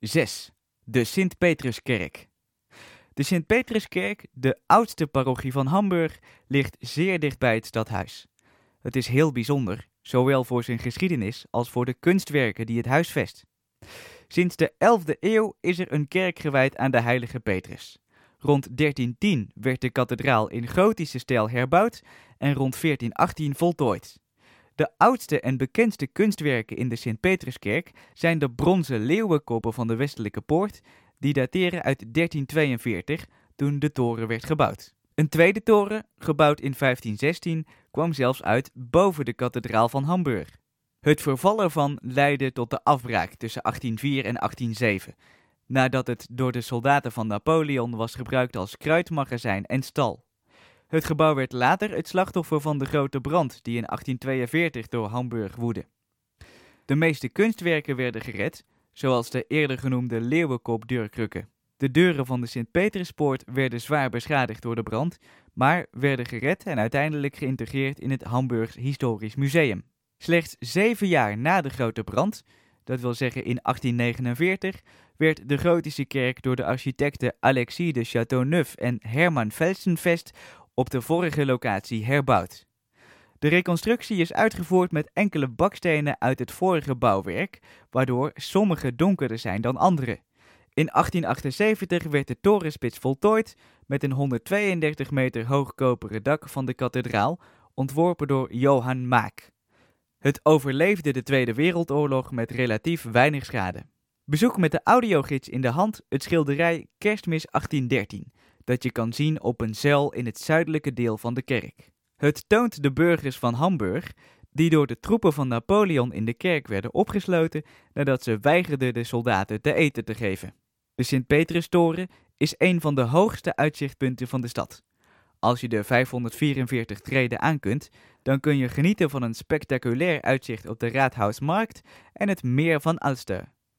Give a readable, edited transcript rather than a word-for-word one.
6. De Sint-Petruskerk. De Sint-Petruskerk, de oudste parochie van Hamburg, ligt zeer dicht bij het stadhuis. Het is heel bijzonder, zowel voor zijn geschiedenis als voor de kunstwerken die het huisvest. Sinds de 11e eeuw is er een kerk gewijd aan de heilige Petrus. Rond 1310 werd de kathedraal in gotische stijl herbouwd en rond 1418 voltooid. De oudste en bekendste kunstwerken in de Sint-Petruskerk zijn de bronzen leeuwenkoppen van de westelijke poort, die dateren uit 1342, toen de toren werd gebouwd. Een tweede toren, gebouwd in 1516, kwam zelfs uit boven de kathedraal van Hamburg. Het verval ervan leidde tot de afbraak tussen 1804 en 1807, nadat het door de soldaten van Napoleon was gebruikt als kruitmagazijn en stal. Het gebouw werd later het slachtoffer van de grote brand die in 1842 door Hamburg woedde. De meeste kunstwerken werden gered, zoals de eerder genoemde leeuwenkop-deurkrukken. De deuren van de Sint-Peterspoort werden zwaar beschadigd door de brand, maar werden gered en uiteindelijk geïntegreerd in het Hamburgs Historisch Museum. Slechts 7 jaar na de grote brand, dat wil zeggen in 1849, werd de gotische kerk door de architecten Alexis de Châteauneuf en Herman Felsenfest op de vorige locatie herbouwd. De reconstructie is uitgevoerd met enkele bakstenen uit het vorige bouwwerk, waardoor sommige donkerder zijn dan andere. In 1878 werd de torenspits voltooid met een 132 meter hoog koperen dak van de kathedraal, ontworpen door Johann Maak. Het overleefde de Tweede Wereldoorlog met relatief weinig schade. Bezoek met de audiogids in de hand het schilderij Kerstmis 1813, dat je kan zien op een zuil in het zuidelijke deel van de kerk. Het toont de burgers van Hamburg, die door de troepen van Napoleon in de kerk werden opgesloten nadat ze weigerden de soldaten te eten te geven. De Sint-Petrustoren is een van de hoogste uitzichtpunten van de stad. Als je de 544 treden aan kunt, dan kun je genieten van een spectaculair uitzicht op de Raadhuismarkt en het meer van Alster.